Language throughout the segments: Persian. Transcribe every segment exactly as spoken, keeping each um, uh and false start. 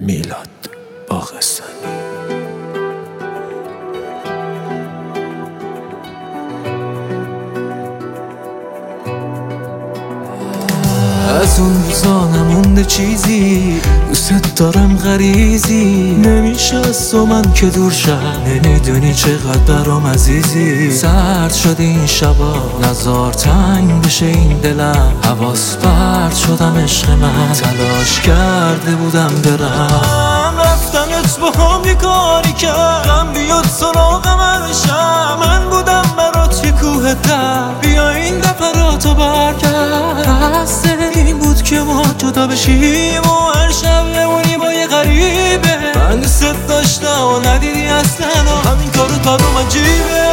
میلاد باغستانی. از اون روزا نمونده چیزی، دوست دارم غریزی، نمیشه از تو من که دور شم، نمیدونی چقدر برام عزیزی. سرد شده این شبا، نزار تنگ بشه این دلم، حواس پرت شدم عشق من، تلاش کرده بودم برم، رفتنت با هم یه کاری کرد، غم بیاد سراغم هرشم، من بودم برات یه کوه در، بیا این دفعه را تو برگرد، این بود که ما جدا بشیم و هر شب بمونی با یه غریبه. من دوست داشتم و ندیدی اصلا و همین کارت برام عجیبه.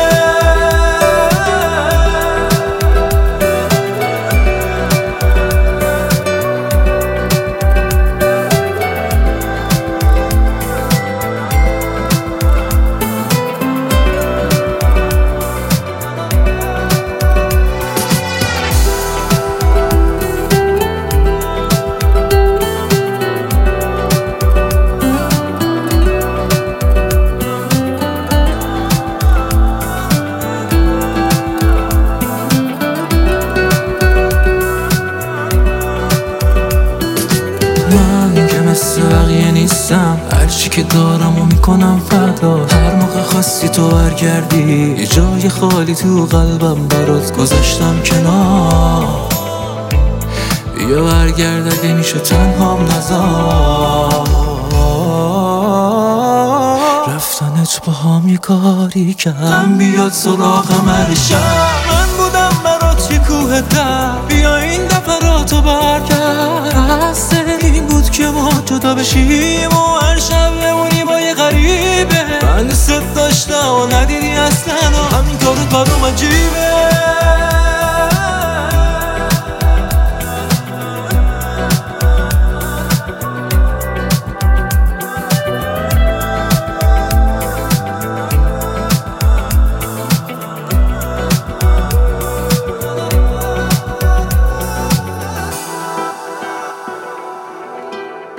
من که مثل بقیه نیستم، هرچی که دارم و میکنم فدا، هر موقع خواستی تو برگردی یه جای خالی تو قلبم برات گذاشتم کنار، بیا برگرد اگه میشه تنهام نذار، رفتنت با هم یه کاری کرد، غم بیاد سراغم هر شب، من بودم برات یه کوه در، بیا این دفعه را تو برگرد، این بود که ما جدا بشیم و هر شب بمونی با یه غریبه. من دوست داشتم و ندیدی اصلا و همین کارت برام عجیبه.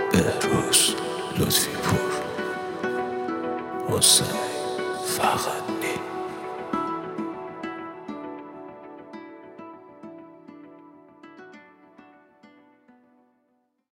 بهروز لطفی پور، حسین فقط